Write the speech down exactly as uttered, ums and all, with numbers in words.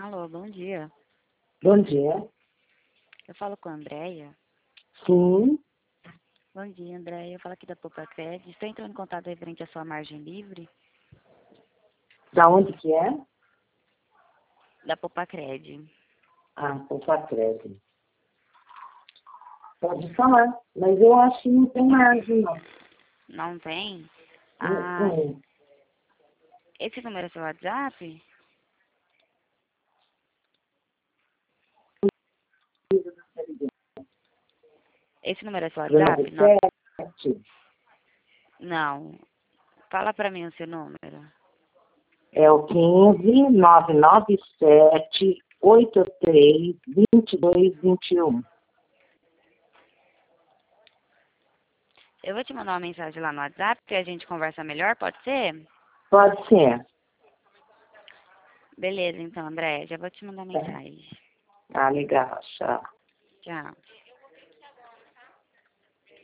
Alô, bom dia. Bom dia. Eu falo com a Andréia. Sim. Bom dia, Andréia. Eu falo aqui da Popacred. Estou entrando em contato referente à sua margem livre. Da onde que é? Da Popacred. Ah, Popacred. Pode falar, mas eu acho que não tem margem, não. Não tem? Não Ah, tem. esse número é seu WhatsApp? Esse número é seu WhatsApp? Não. sete Não. Fala pra mim o seu número. é o quinze, nove nove sete, oito três, vinte e dois, vinte e um. Eu vou te mandar uma mensagem lá no WhatsApp que a gente conversa melhor, pode ser? Pode ser. Beleza, então, Andréia. Já vou te mandar mensagem. Ah, legal, tchau. Tchau.